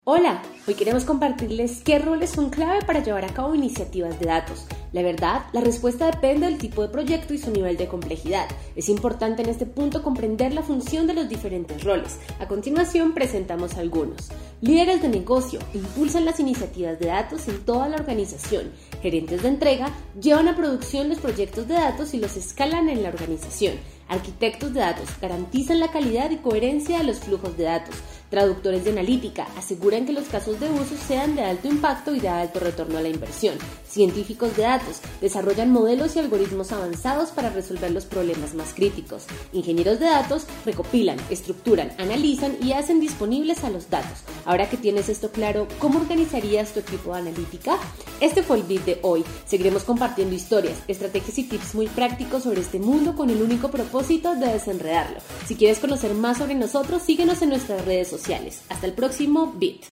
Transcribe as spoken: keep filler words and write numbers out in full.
Hola, hoy queremos compartirles qué roles son clave para llevar a cabo iniciativas de datos. La verdad, la respuesta depende del tipo de proyecto y su nivel de complejidad. Es importante en este punto comprender la función de los diferentes roles. A continuación presentamos algunos. Líderes de negocio impulsan las iniciativas de datos en toda la organización. Gerentes de entrega llevan a producción los proyectos de datos y los escalan en la organización. Arquitectos de datos garantizan la calidad y coherencia de los flujos de datos. Traductores de analítica aseguran que los casos de uso sean de alto impacto y de alto retorno a la inversión. Científicos de datos desarrollan modelos y algoritmos avanzados para resolver los problemas más críticos. Ingenieros de datos recopilan, estructuran, analizan y hacen disponibles a los datos. Ahora que tienes esto claro, ¿cómo organizarías tu equipo de analítica? Este fue el Bit de hoy. Seguiremos compartiendo historias, estrategias y tips muy prácticos sobre este mundo con el único propósito de desenredarlo. Si quieres conocer más sobre nosotros, síguenos en nuestras redes sociales. Hasta el próximo Bit.